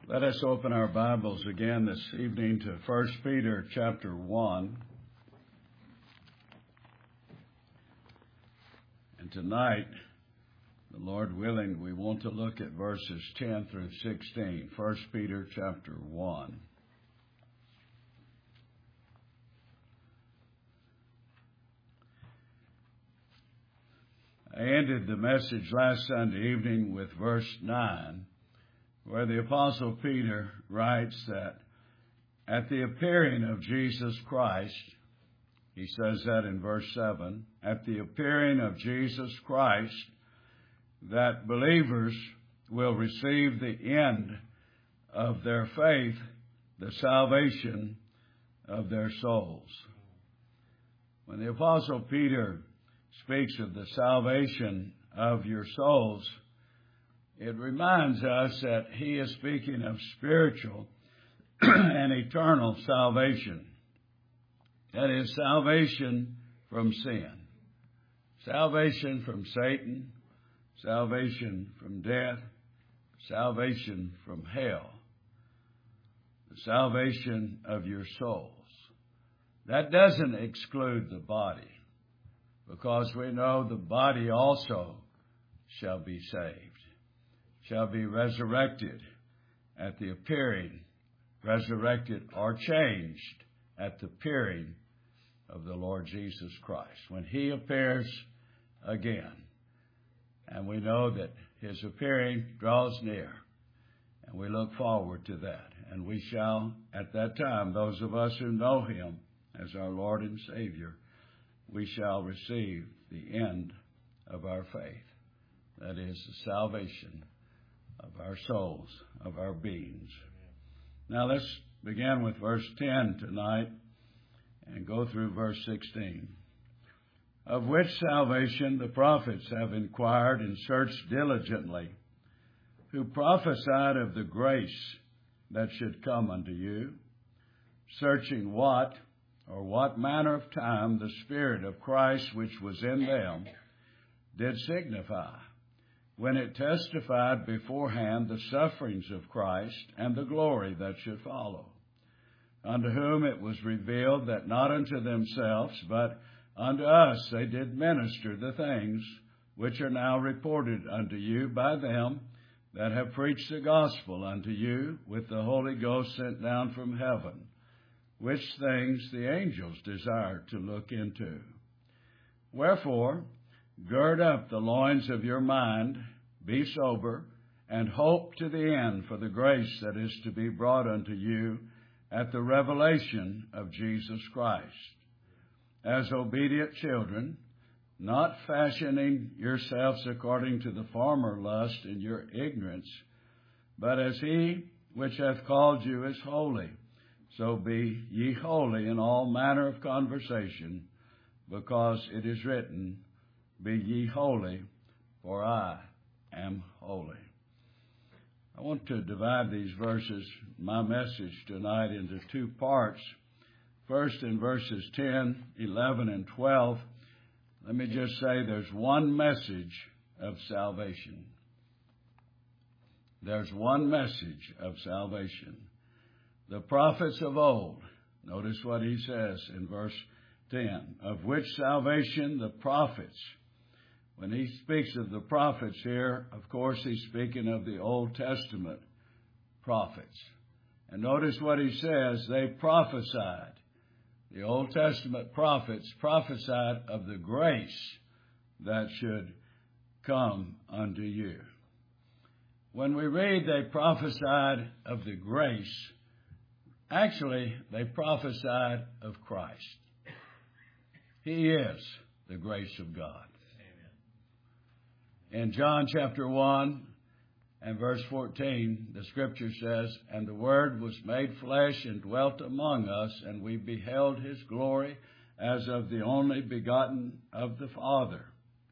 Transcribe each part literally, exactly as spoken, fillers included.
Let us open our Bibles again this evening to First Peter chapter one. And tonight, the Lord willing, we want to look at verses ten through sixteen. First Peter chapter one. I ended the message last Sunday evening with verse nine, where the Apostle Peter writes that at the appearing of Jesus Christ, he says that in verse seven, at the appearing of Jesus Christ, that believers will receive the end of their faith, the salvation of their souls. When the Apostle Peter speaks of the salvation of your souls, it reminds us that he is speaking of spiritual and eternal salvation. That is, salvation from sin, salvation from Satan, salvation from death, salvation from hell, the salvation of your souls. That doesn't exclude the body, because we know the body also shall be saved, shall be resurrected at the appearing, resurrected or changed at the appearing of the Lord Jesus Christ, when he appears again. And we know that his appearing draws near, and we look forward to that. And we shall, at that time, those of us who know him as our Lord and Savior, we shall receive the end of our faith. That is, the salvation of our souls, of our beings. Now let's begin with verse ten tonight and go through verse sixteen. Of which salvation the prophets have inquired and searched diligently, who prophesied of the grace that should come unto you, searching what or what manner of time the Spirit of Christ which was in them did signify, when it testified beforehand the sufferings of Christ and the glory that should follow, unto whom it was revealed that not unto themselves, but unto us they did minister the things which are now reported unto you by them that have preached the gospel unto you with the Holy Ghost sent down from heaven, which things the angels desire to look into. Wherefore, gird up the loins of your mind, be sober, and hope to the end for the grace that is to be brought unto you at the revelation of Jesus Christ. As obedient children, not fashioning yourselves according to the former lust in your ignorance, but as he which hath called you is holy, so be ye holy in all manner of conversation, because it is written, Be ye holy, for I am holy. I want to divide these verses, my message tonight, into two parts. First, in verses ten, eleven, and twelve, let me just say there's one message of salvation. There's one message of salvation. The prophets of old, notice what he says in verse ten, of which salvation the prophets. When he speaks of the prophets here, of course he's speaking of the Old Testament prophets. And notice what he says, they prophesied. The Old Testament prophets prophesied of the grace that should come unto you. When we read they prophesied of the grace, actually, they prophesied of Christ. He is the grace of God. Amen. In John chapter one and verse fourteen, the Scripture says, And the Word was made flesh and dwelt among us, and we beheld his glory as of the only begotten of the Father.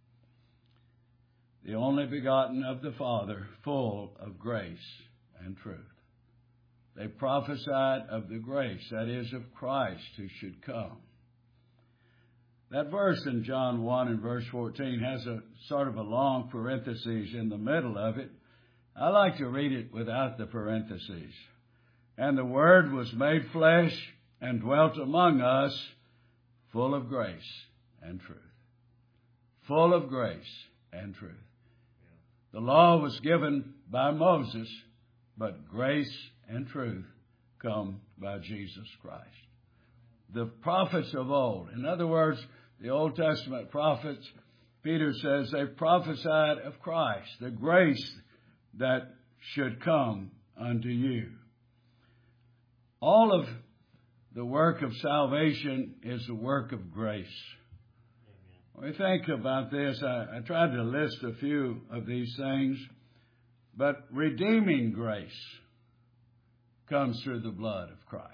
The only begotten of the Father, full of grace and truth. They prophesied of the grace, that is, of Christ who should come. That verse in John one and verse fourteen has a sort of a long parenthesis in the middle of it. I like to read it without the parentheses. And the Word was made flesh and dwelt among us, full of grace and truth. Full of grace and truth. The law was given by Moses, but grace and truth come by Jesus Christ. The prophets of old, in other words, the Old Testament prophets, Peter says they prophesied of Christ, the grace that should come unto you. All of the work of salvation is the work of grace. When we think about this, I, I tried to list a few of these things, but redeeming grace comes through the blood of Christ.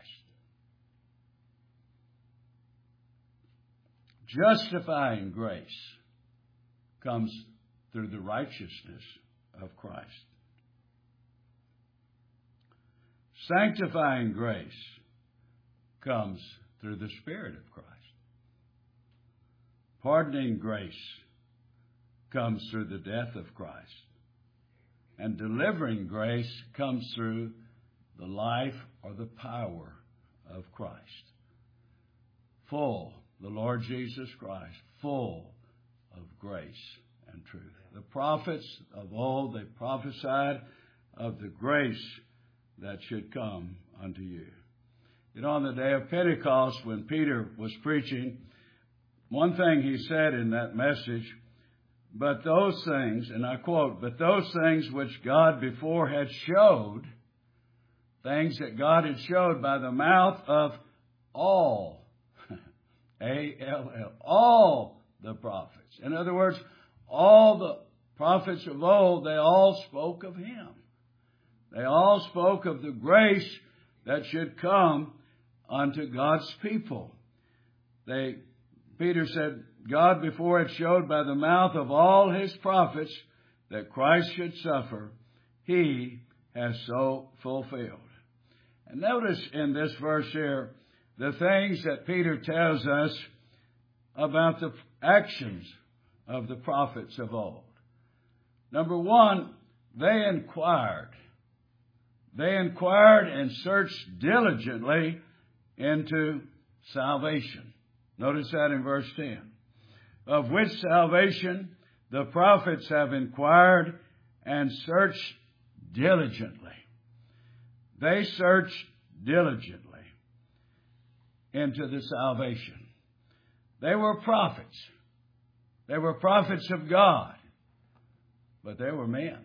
Justifying grace comes through the righteousness of Christ. Sanctifying grace comes through the Spirit of Christ. Pardoning grace comes through the death of Christ. And delivering grace comes through the life or the power of Christ. Full, the Lord Jesus Christ, full of grace and truth. The prophets of old, they prophesied of the grace that should come unto you. You know, on the day of Pentecost, when Peter was preaching, one thing he said in that message, but those things, and I quote, but those things which God before had showed, things that God had showed by the mouth of all, A L L, all the prophets. In other words, all the prophets of old, they all spoke of Him. They all spoke of the grace that should come unto God's people. They, Peter said, God before had showed by the mouth of all His prophets that Christ should suffer. He has so fulfilled. And notice in this verse here, the things that Peter tells us about the actions of the prophets of old. Number one, they inquired. They inquired and searched diligently into salvation. Notice that in verse ten. Of which salvation the prophets have inquired and searched diligently. They searched diligently into the salvation. They were prophets. They were prophets of God. But they were men.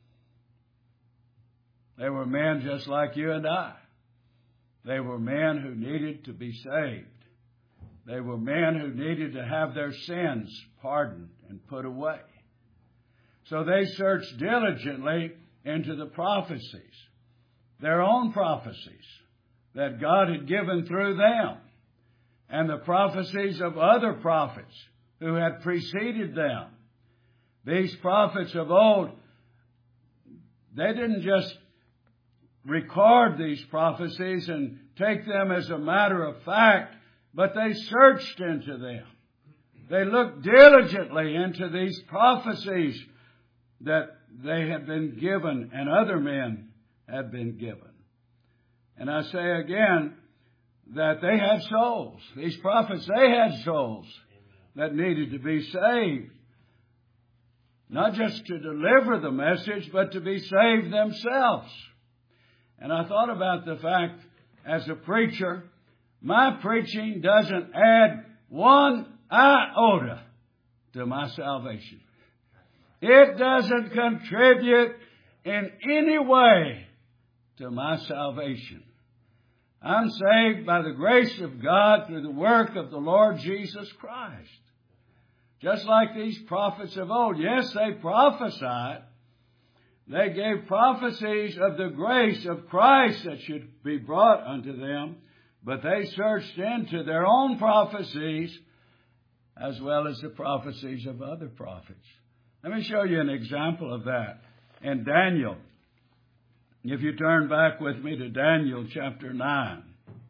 They were men just like you and I. They were men who needed to be saved. They were men who needed to have their sins pardoned and put away. So they searched diligently into the prophecies, their own prophecies that God had given through them, and the prophecies of other prophets who had preceded them. These prophets of old, they didn't just record these prophecies and take them as a matter of fact, but they searched into them. They looked diligently into these prophecies that they had been given and other men had been given. And I say again that they had souls. These prophets, they had souls that needed to be saved. Not just to deliver the message, but to be saved themselves. And I thought about the fact, as a preacher, my preaching doesn't add one iota to my salvation. It doesn't contribute in any way to my salvation. I'm saved by the grace of God through the work of the Lord Jesus Christ. Just like these prophets of old. Yes, they prophesied. They gave prophecies of the grace of Christ that should be brought unto them, but they searched into their own prophecies as well as the prophecies of other prophets. Let me show you an example of that in Daniel. If you turn back with me to Daniel chapter nine.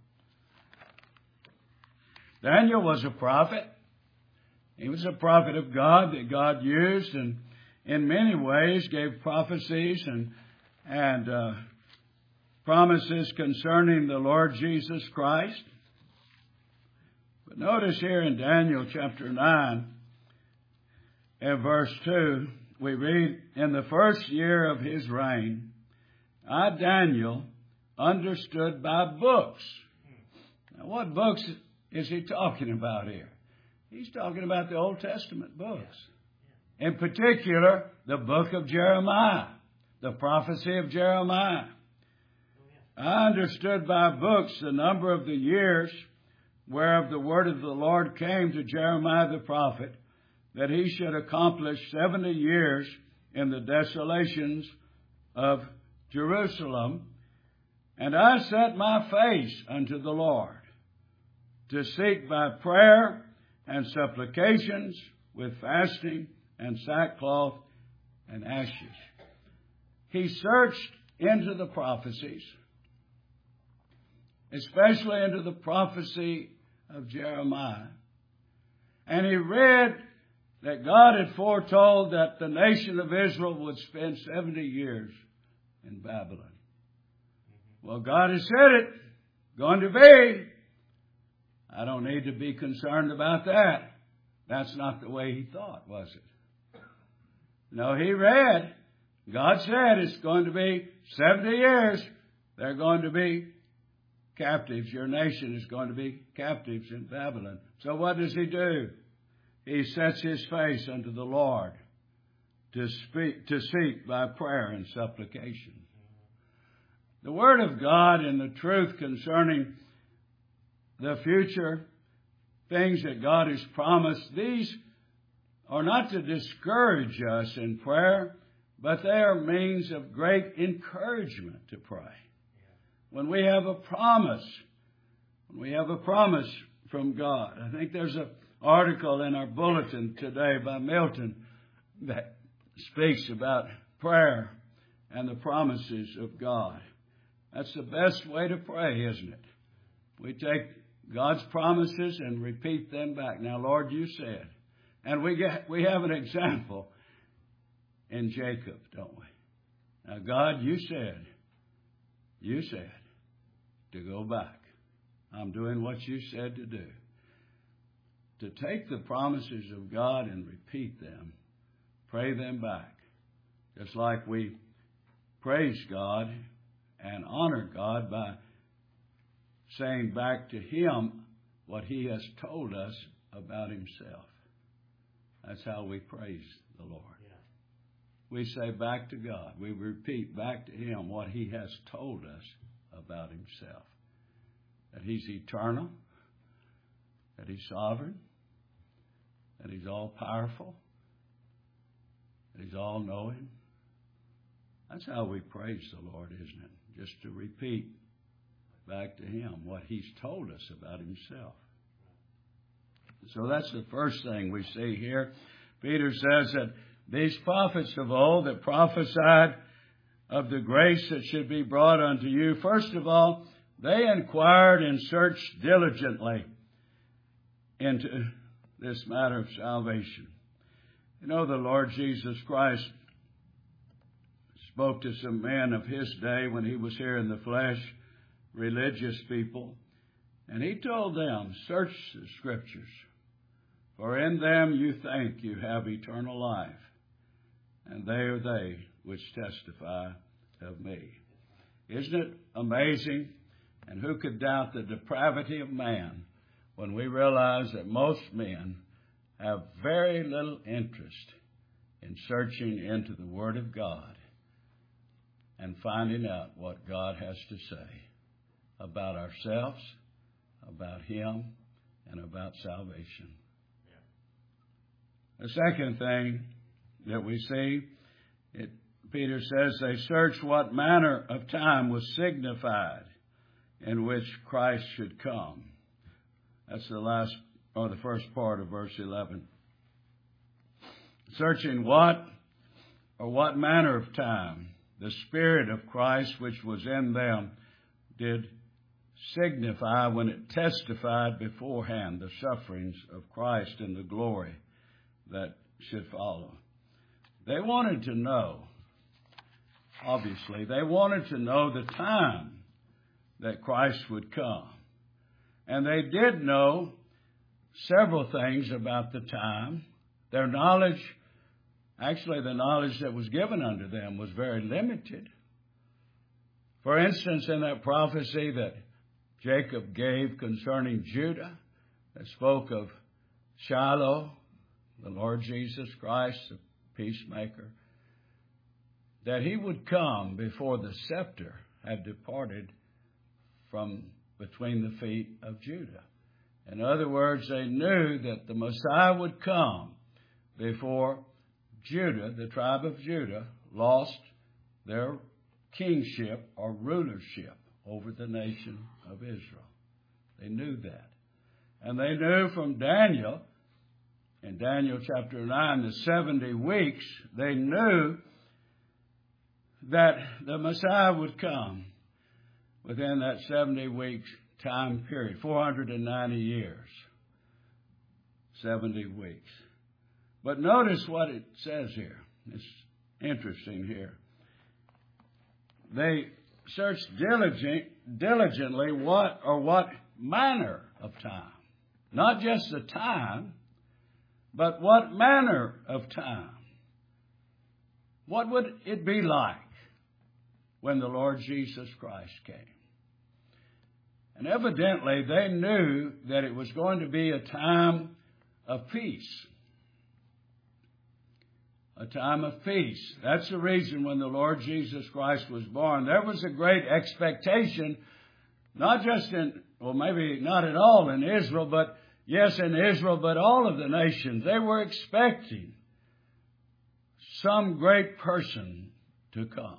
Daniel was a prophet. He was a prophet of God that God used and in many ways gave prophecies and and uh, promises concerning the Lord Jesus Christ. But notice here in Daniel chapter nine and verse two, we read, "In the first year of his reign, I, Daniel, understood by books." Now, what books is he talking about here? He's talking about the Old Testament books. In particular, the book of Jeremiah, the prophecy of Jeremiah. I understood by books the number of the years whereof the word of the Lord came to Jeremiah the prophet, that he should accomplish seventy years in the desolations of Jerusalem. And I set my face unto the Lord, to seek by prayer and supplications with fasting and sackcloth and ashes. He searched into the prophecies, especially into the prophecy of Jeremiah. And he read that God had foretold that the nation of Israel would spend seventy years in Babylon. Well, God has said it. Going to be. I don't need to be concerned about that. That's not the way he thought, was it? No, he read. God said it's going to be seventy years. They're going to be captives. Your nation is going to be captives in Babylon. So what does he do? He sets his face unto the Lord to speak, to seek by prayer and supplication. The Word of God and the truth concerning the future things that God has promised, these are not to discourage us in prayer, but they are means of great encouragement to pray. When we have a promise, when we have a promise from God. I think there's an article in our bulletin today by Milton that speaks about prayer and the promises of God. That's the best way to pray, isn't it? We take God's promises and repeat them back. Now, Lord, you said. And we get, we have an example in Jacob, don't we? Now, God, you said, you said to go back. I'm doing what you said to do. To take the promises of God and repeat them, pray them back. Just like we praise God and honor God by saying back to Him what He has told us about Himself. That's how we praise the Lord. Yeah. We say back to God. We repeat back to Him what He has told us about Himself. That He's eternal, that He's sovereign, that He's all-powerful, that He's all-knowing. That's how we praise the Lord, isn't it? Just to repeat back to Him what He's told us about Himself. So that's the first thing we see here. Peter says that these prophets of old that prophesied of the grace that should be brought unto you, first of all, they inquired and searched diligently into this matter of salvation. You know, the Lord Jesus Christ spoke to some men of His day when He was here in the flesh, religious people, and He told them, search the Scriptures, for in them you think you have eternal life, and they are they which testify of me. Isn't it amazing? And who could doubt the depravity of man when we realize that most men have very little interest in searching into the Word of God and finding out what God has to say about ourselves, about Him, and about salvation. The second thing that we see, it, Peter says, they searched what manner of time was signified in which Christ should come. That's the last, or the first part of verse eleven. Searching what, or what manner of time the Spirit of Christ which was in them did signify when it testified beforehand the sufferings of Christ and the glory that should follow. They wanted to know obviously. They wanted to know the time that Christ would come. And they did know several things about the time. Their knowledge, actually the knowledge that was given unto them was very limited. For instance, in that prophecy that Jacob gave concerning Judah, that spoke of Shiloh, the Lord Jesus Christ, the peacemaker, that he would come before the scepter had departed from between the feet of Judah. In other words, they knew that the Messiah would come before Judah, the tribe of Judah, lost their kingship or rulership over the nation of Israel. They knew that. And they knew from Daniel, in Daniel chapter nine, the seventy weeks, they knew that the Messiah would come within that seventy weeks time period, four hundred ninety years, seventy weeks. But notice what it says here. It's interesting here. They searched diligent, diligently what or what manner of time. Not just the time, but what manner of time. What would it be like when the Lord Jesus Christ came? And evidently they knew that it was going to be a time of peace. A time of peace. That's the reason when the Lord Jesus Christ was born, there was a great expectation, not just in, well, maybe not at all in Israel, but yes, in Israel, but all of the nations. They were expecting some great person to come.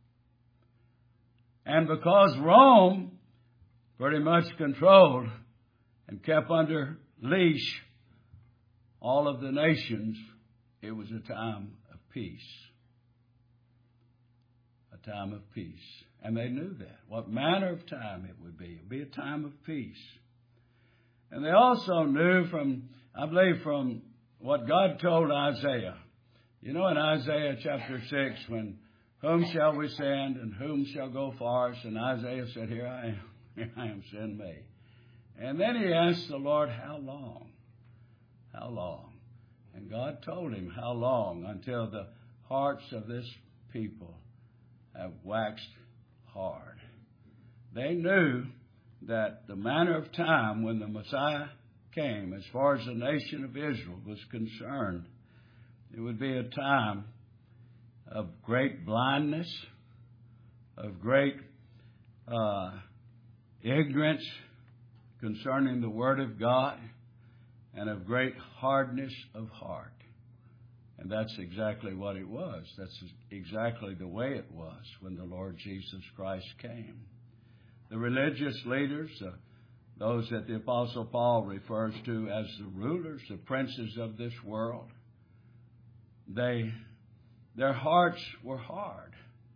And because Rome pretty much controlled and kept under leash all of the nations, it was a time of peace. A time of peace. And they knew that. What manner of time it would be. It would be a time of peace. And they also knew from, I believe, from what God told Isaiah. You know, in Isaiah chapter six, when, whom shall we send and whom shall go for us? And Isaiah said, here I am, here I am, send me. And then he asked the Lord, how long? How long? And God told him how long, until the hearts of this people have waxed hard. They knew that the manner of time when the Messiah came, as far as the nation of Israel was concerned, it would be a time of great blindness, of great uh, ignorance concerning the Word of God, and of great hardness of heart. And that's exactly what it was. That's exactly the way it was when the Lord Jesus Christ came. The religious leaders, uh, those that the Apostle Paul refers to as the rulers, the princes of this world, they, their hearts were hard.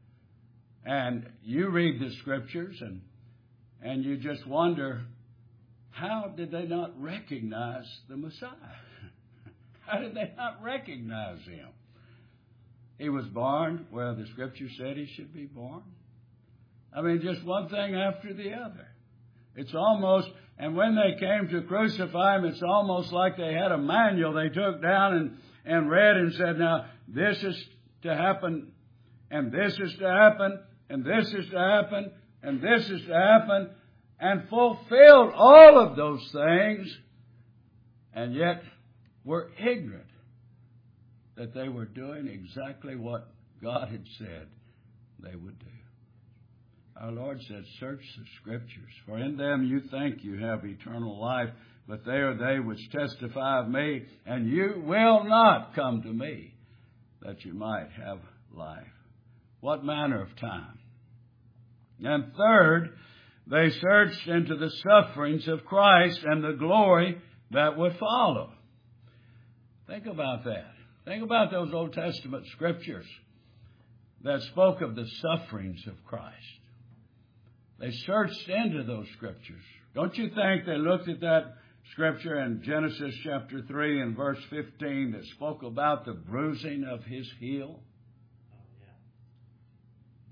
And you read the Scriptures and, and you just wonder, how did they not recognize the Messiah? How did they not recognize him? He was born where the Scripture said he should be born. I mean, just one thing after the other. It's almost, and when they came to crucify him, it's almost like they had a manual they took down and, and read and said, now, this is to happen, and this is to happen, and this is to happen, and this is to happen, and fulfilled all of those things, and yet were ignorant that they were doing exactly what God had said they would do. Our Lord said, search the Scriptures, for in them you think you have eternal life, but they are they which testify of me, and you will not come to me, that you might have life. What manner of time? And third, they searched into the sufferings of Christ and the glory that would follow. Think about that. Think about those Old Testament Scriptures that spoke of the sufferings of Christ. They searched into those Scriptures. Don't you think they looked at that Scripture in Genesis chapter three and verse fifteen that spoke about the bruising of his heel?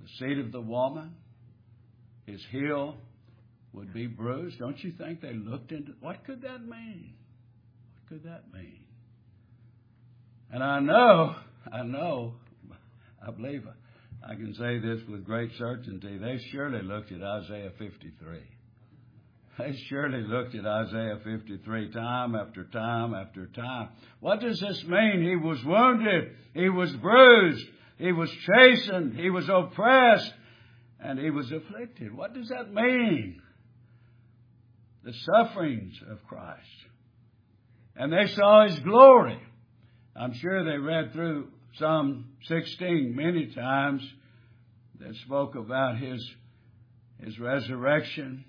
the seed of the woman, his heel would be bruised. Don't you think they looked into, what could that mean? What could that mean? And I know, I know, I believe I can say this with great certainty. They surely looked at Isaiah fifty-three. They surely looked at Isaiah fifty-three time after time after time. What does this mean? He was wounded. He was bruised. He was chastened. He was oppressed. And he was afflicted. What does that mean? The sufferings of Christ. And they saw his glory. I'm sure they read through Psalm sixteen many times that spoke about his, his resurrection.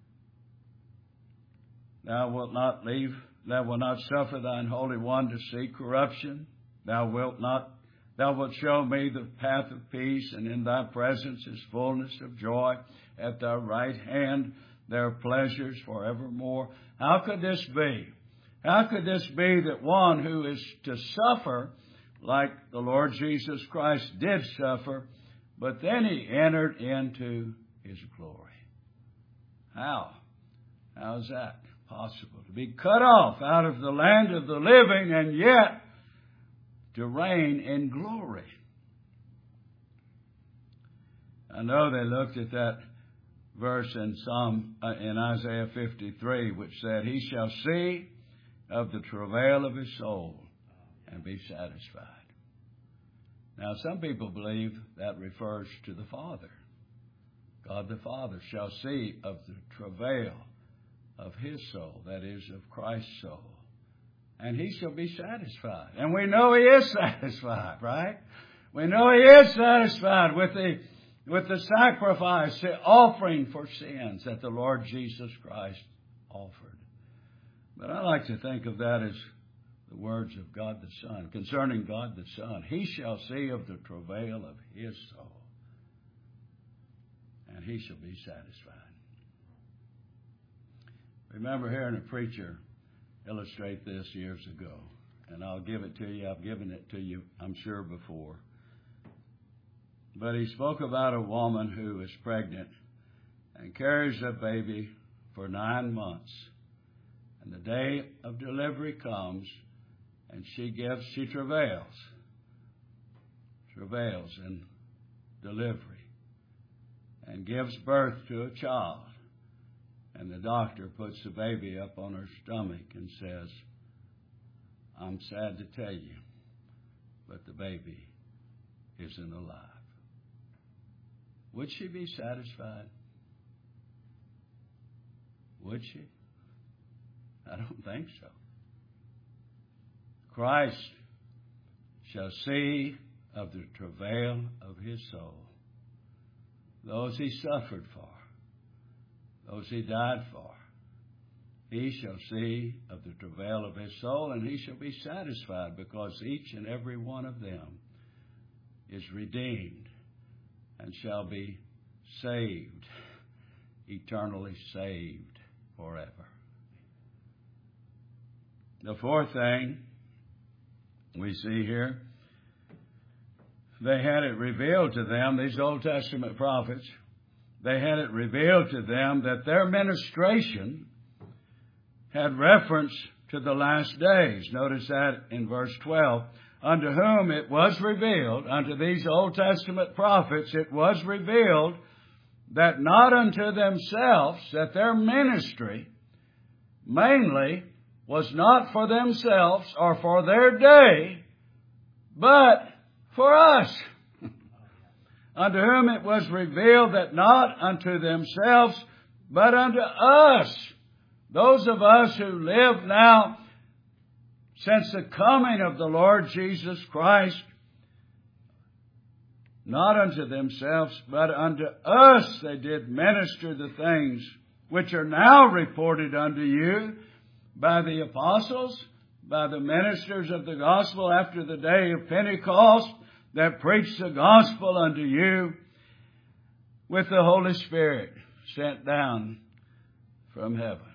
Thou wilt not leave, thou wilt not suffer thine Holy One to see corruption. Thou wilt not, thou wilt show me the path of peace, and in thy presence is fullness of joy. At thy right hand there are pleasures forevermore. How could this be? How could this be that one who is to suffer like the Lord Jesus Christ did suffer, but then he entered into his glory? How? How is that possible? To be cut off out of the land of the living and yet to reign in glory. I know they looked at that verse in Psalm uh, in Isaiah fifty-three, which said, "He shall see of the travail of his soul and be satisfied." Now, some people believe that refers to the Father. God the Father shall see of the travail of his soul, that is, of Christ's soul, and he shall be satisfied. And we know he is satisfied, right? We know he is satisfied with the with the sacrifice, the offering for sins that the Lord Jesus Christ offered. But I like to think of that as the words of God the Son. Concerning God the Son, he shall see of the travail of his soul, and he shall be satisfied. Remember hearing a preacher illustrate this years ago, and I'll give it to you. I've given it to you, I'm sure, before. But he spoke about a woman who is pregnant and carries a baby for nine months. And the day of delivery comes, and she gives, she travails, travails in delivery, and gives birth to a child. And the doctor puts the baby up on her stomach and says, "I'm sad to tell you, but the baby isn't alive." Would she be satisfied? Would she? I don't think so. Christ shall see of the travail of his soul, those he suffered for, those he died for. He shall see of the travail of his soul, and he shall be satisfied, because each and every one of them is redeemed and shall be saved, eternally saved forever. The fourth thing we see here, they had it revealed to them, these Old Testament prophets, they had it revealed to them that their ministration had reference to the last days. Notice that in verse twelve. Unto whom it was revealed, unto these Old Testament prophets, it was revealed that not unto themselves, that their ministry mainly was not for themselves or for their day, but for us. Unto whom it was revealed that not unto themselves, but unto us, those of us who live now since the coming of the Lord Jesus Christ, not unto themselves, but unto us they did minister the things which are now reported unto you by the apostles, by the ministers of the gospel after the day of Pentecost, that preached the gospel unto you with the Holy Spirit sent down from heaven.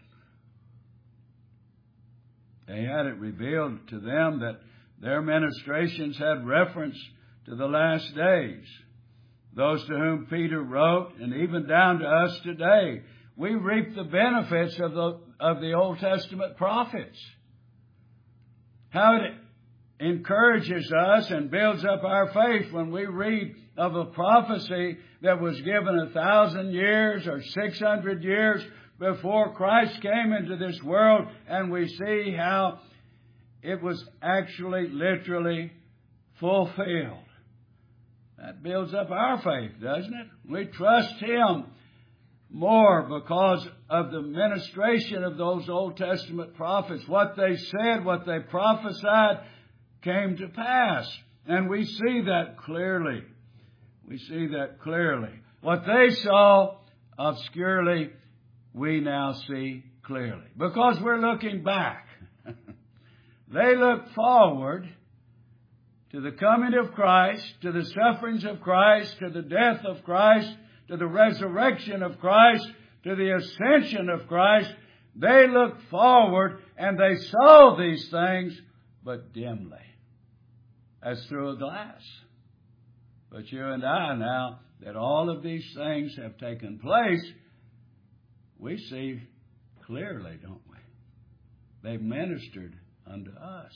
They had it revealed to them that their ministrations had reference to the last days. those to whom Peter wrote, and even down to us today, we reap the benefits of the, of the Old Testament prophets. How it encourages us and builds up our faith when we read of a prophecy that was given a thousand years or six hundred years before Christ came into this world, and we see how it was actually literally fulfilled. That builds up our faith, doesn't it? We trust Him more because of the ministration of those Old Testament prophets. What they said, what they prophesied came to pass. And we see that clearly. We see that clearly. What they saw obscurely, we now see clearly. Because we're looking back. They look forward to the coming of Christ, to the sufferings of Christ, to the death of Christ, to the resurrection of Christ, to the ascension of Christ. They looked forward and they saw these things, but dimly, as through a glass. But you and I now, that all of these things have taken place, we see clearly, don't we? They've ministered unto us.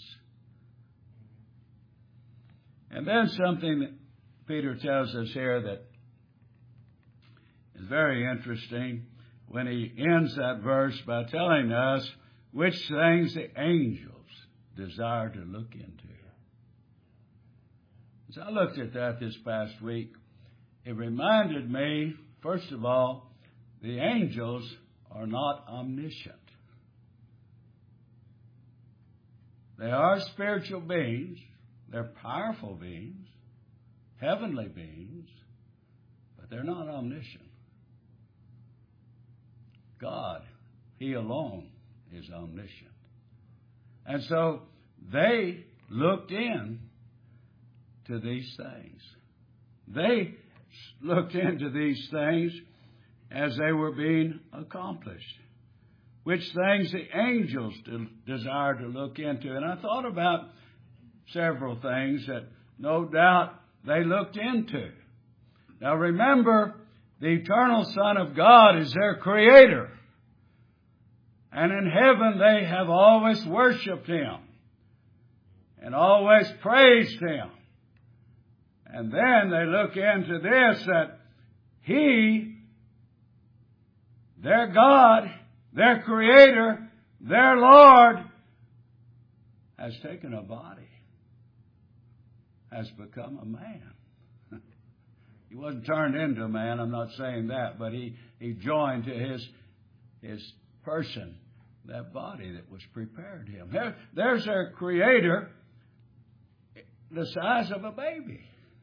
And then something that Peter tells us here that is very interesting when he ends that verse by telling us which things the angels desire to look into. As I looked at that this past week, it reminded me, first of all, the angels are not omniscient. They are spiritual beings. They're powerful beings, heavenly beings, but they're not omniscient. God, He alone is omniscient. And so they looked in to these things. They looked into these things as they were being accomplished. Which things the angels desire to look into. And I thought about several things that no doubt they looked into. Now remember, the eternal Son of God is their Creator. And in heaven they have always worshiped Him and always praised Him. And then they look into this, that He, their God, their Creator, their Lord, has taken a body, has become a man. He wasn't turned into a man, I'm not saying that, but he, he joined to his, his person that body that was prepared him. There, there's our Creator, the size of a baby.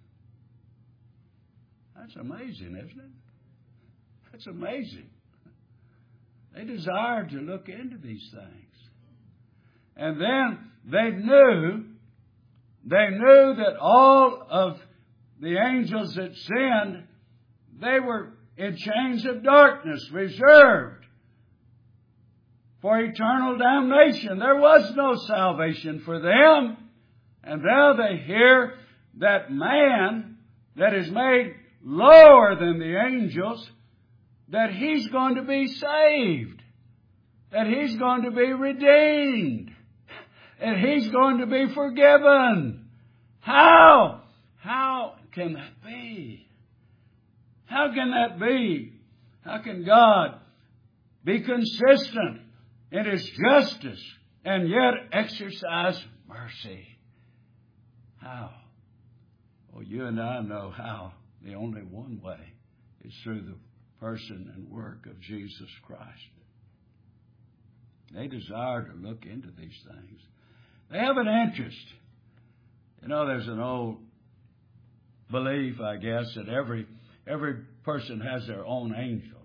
That's amazing, isn't it? That's amazing. They desired to look into these things. And then they knew, they knew that all of the angels that sinned, they were in chains of darkness, reserved for eternal damnation. There was no salvation for them. And now they hear that man that is made lower than the angels, that he's going to be saved, that he's going to be redeemed, and he's going to be forgiven. How? How can that be? How can that be? How can God be consistent in His justice and yet exercise mercy? How? Well, you and I know how. The only one way is through the person and work of Jesus Christ. They desire to look into these things. They have an interest. You know, there's an old belief, I guess, that every every person has their own angel.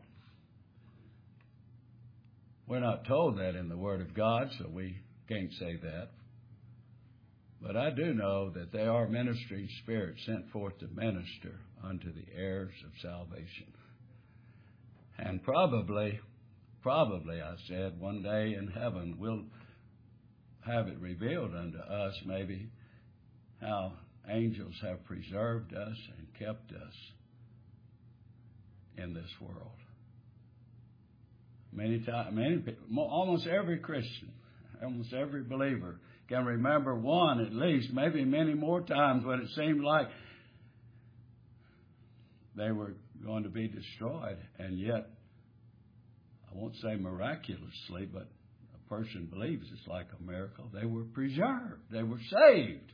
We're not told that in the Word of God, so we can't say that. But I do know that they are ministering spirits sent forth to minister unto the heirs of salvation. And probably, probably, I said, one day in heaven we'll have it revealed unto us maybe how angels have preserved us and kept us in this world. Many times, many people, almost every Christian, almost every believer can remember one at least, maybe many more times when it seemed like they were going to be destroyed, and yet, I won't say miraculously, but a person believes it's like a miracle. They were preserved. They were saved.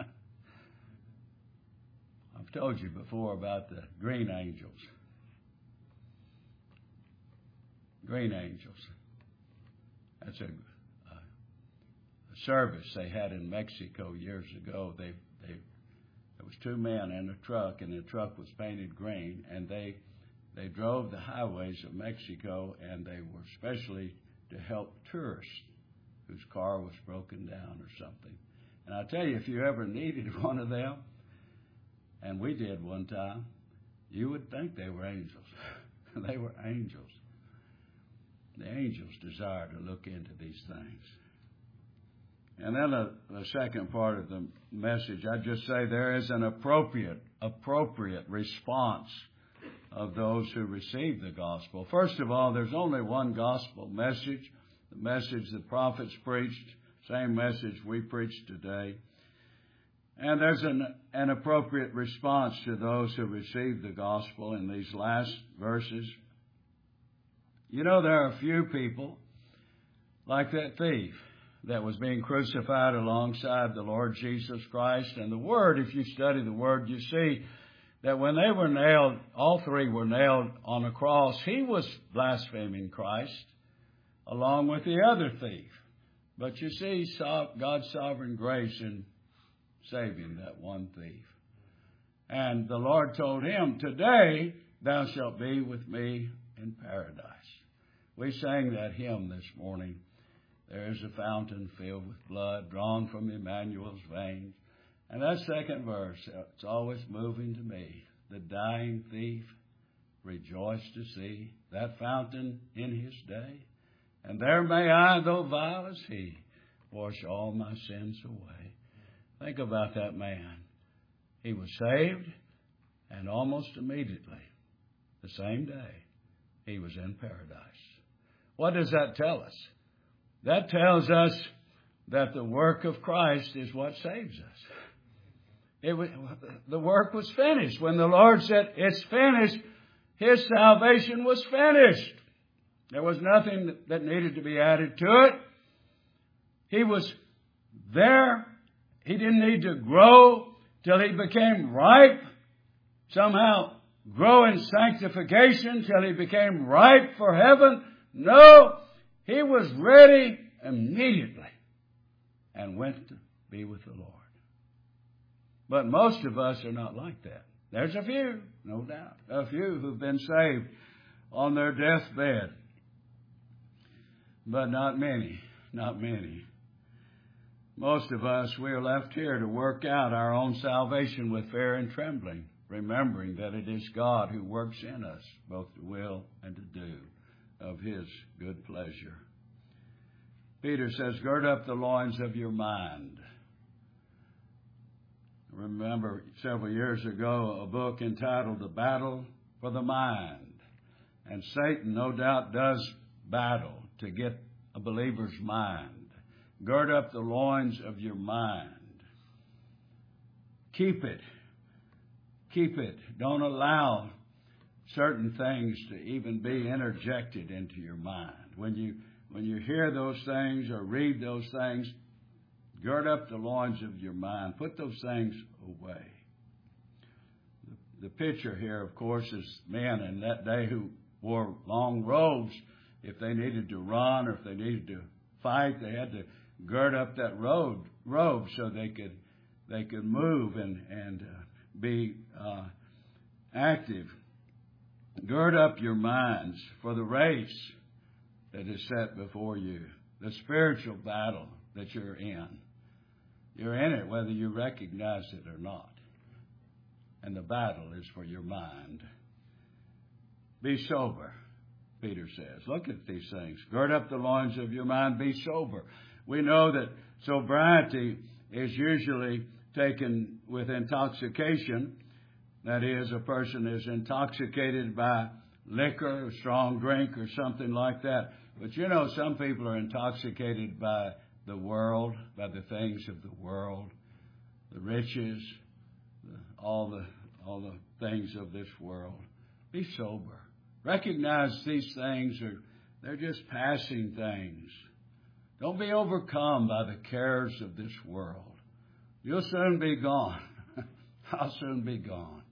I've told you before about the green angels. Green angels. That's a, a, a service they had in Mexico years ago. They, they, there was two men in a truck, and the truck was painted green, and they they drove the highways of Mexico, and they were specially to help tourists whose car was broken down or something. And I tell you, if you ever needed one of them, and we did one time, you would think they were angels. They were angels. The angels desire to look into these things. And then a, the second part of the message, I just say there is an appropriate, appropriate response of those who receive the gospel. First of all, there's only one gospel message, the message the prophets preached, same message we preach today. And there's an, an appropriate response to those who receive the gospel in these last verses. You know, there are a few people, like that thief that was being crucified alongside the Lord Jesus Christ. And the Word, if you study the Word, you see that when they were nailed, all three were nailed on a cross, he was blaspheming Christ along with the other thief. But you see God's sovereign grace in saving that one thief. And the Lord told him, today thou shalt be with me in paradise. We sang that hymn this morning. There is a fountain filled with blood drawn from Emmanuel's veins. And that second verse, it's always moving to me. The dying thief rejoiced to see that fountain in his day. And there may I, though vile as he, wash all my sins away. Think about that man. He was saved, and almost immediately, the same day, he was in paradise. What does that tell us? That tells us that the work of Christ is what saves us. It was, the work was finished. When the Lord said, it's finished, his salvation was finished. There was nothing that needed to be added to it. He was there. He didn't need to grow till he became ripe. Somehow grow in sanctification till he became ripe for heaven. No, he was ready immediately and went to be with the Lord. But most of us are not like that. There's a few, no doubt, a few who've been saved on their deathbed. But not many, not many. Most of us, we are left here to work out our own salvation with fear and trembling, remembering that it is God who works in us both to will and to do of his good pleasure. Peter says, gird up the loins of your mind. Remember several years ago a book entitled The Battle for the Mind. And Satan no doubt does battle to get a believer's mind. Gird up the loins of your mind. Keep it. Keep it. Don't allow certain things to even be interjected into your mind. When you when you hear those things or read those things, gird up the loins of your mind. Put those things away. The, the picture here, of course, is men in that day who wore long robes. If they needed to run or if they needed to fight, they had to gird up that robe, robe so they could they could move and and uh, be uh, active. Gird up your minds for the race that is set before you, the spiritual battle that you're in. You're in it whether you recognize it or not. And the battle is for your mind. Be sober, Peter says. Look at these things. Gird up the loins of your mind. Be sober. We know that sobriety is usually taken with intoxication. That is, a person is intoxicated by liquor, a strong drink, or something like that. But you know, some people are intoxicated by the world, by the things of the world, the riches, the, all the all the things of this world. Be sober. Recognize these things are they're just passing things. Don't be overcome by the cares of this world. You'll soon be gone. I'll soon be gone.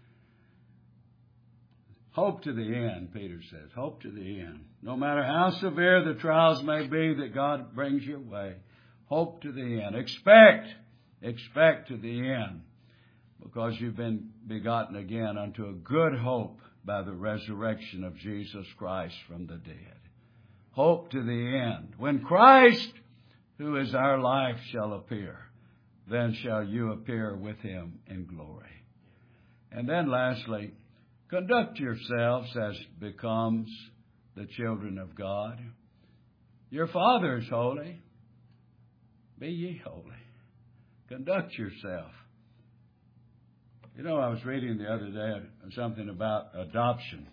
Hope to the end, Peter says. Hope to the end. No matter how severe the trials may be that God brings your way, hope to the end. Expect, expect to the end, because you've been begotten again unto a good hope by the resurrection of Jesus Christ from the dead. Hope to the end. When Christ, who is our life, shall appear, then shall you appear with him in glory. And then lastly, conduct yourselves as becomes the children of God. Your Father is holy. Be ye holy. Conduct yourself. You know, I was reading the other day something about adoption.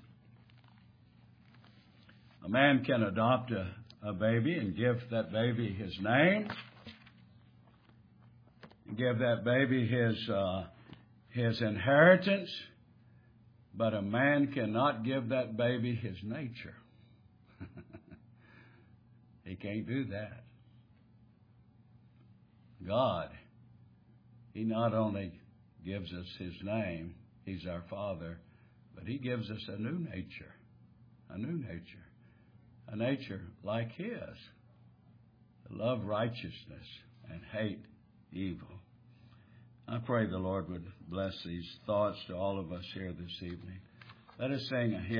A man can adopt a, a baby and give that baby his name, give that baby his uh, his inheritance, but a man cannot give that baby his nature. He can't do that. God, he not only gives us his name, he's our Father, but he gives us a new nature, a new nature, a nature like his, to love righteousness and hate evil. I pray the Lord would bless these thoughts to all of us here this evening. Let us sing a hymn.